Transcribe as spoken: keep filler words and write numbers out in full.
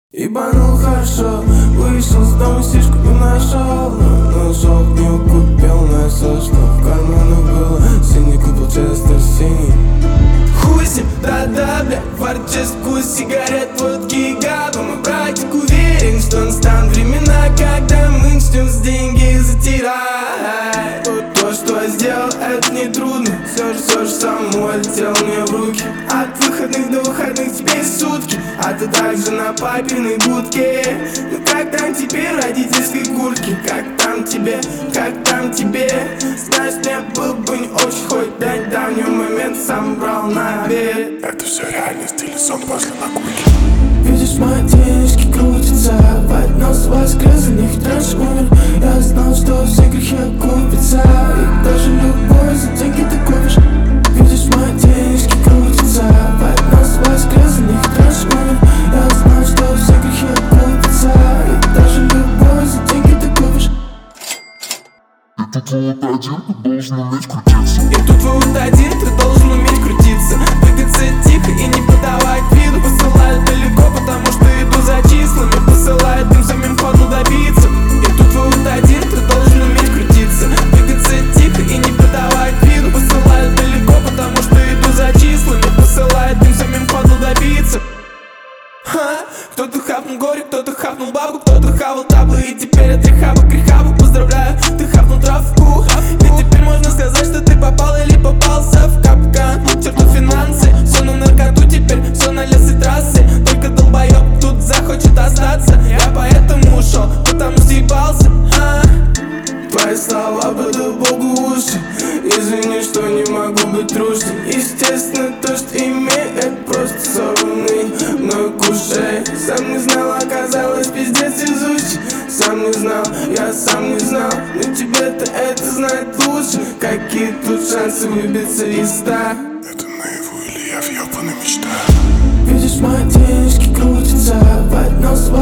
Ебанул хорошо, вышел с дома, сишку не нашел. Но ножок не купил, нашел, что в карманах было. Синий купил Честер синий. Хуй с ним, да-да, бля, фарческу, сигарет, водки и габа. Мой братик уверен, что настанут времена, когда мы начнем с деньги затирать. То, что я сделал, это не трудно. Все же, все же само летело мне в руки. От выходных до выходных теперь сутки, а ты также на папиной будке. Ну как там теперь в родительской куртке? Как там тебе, как там тебе? Знаешь, мне был бы не очень, хоть до недавнего момента сам брал на обед. Это все реальность или сон после прогулки? Видишь, мои денежки крутятся, поднос воскрес, за них раньше умер. Я знал, что все грехи окупятся, и даже любовь за деньги ты купишь. Видишь, мои денежки крутятся, поднос воскрес, за них раньше умер. Я знал, что все грехи окупятся, и даже любовь за деньги ты купишь. И тут вот один, ты должен уметь крутиться. И тут вот один, ты должен уметь крутиться. Двигаться тихо и не подавать виду. Посылают далеко, потому что иду за числами. Посылают им самим входу добиться. И тут вот один, ты должен уметь крутиться. Двигаться тихо и не подавать виду. Посылают далеко, потому что иду за числами. Посылают им самим входу добиться. Ха, кто-то хапнул горе, кто-то хапнул бабу, кто-то хавал таблы, и теперь от рехаба к рехабу. Поздравляю, ты хапнул травку. И теперь можно сказать, что ты попал или попался в капкан. Черту финансы, все на наркоту теперь, все на лес и трассы. Только долбоеб тут захочет остаться. Я поэтому ушел, потому съебался. а? Твои слова буду Богу уши. Извини, что не могу быть трушным. Естественно, то, что имею, это просто сорванный мной кушей. Сам не знал, оказалось пиздец везучий. Сам не знал, я сам не знал. Но тебе-то это знать лучше. Какие тут шансы выбиться из ста? Это наяву или я в ёбаной мечтах? Видишь, мои денежки крутятся, поднос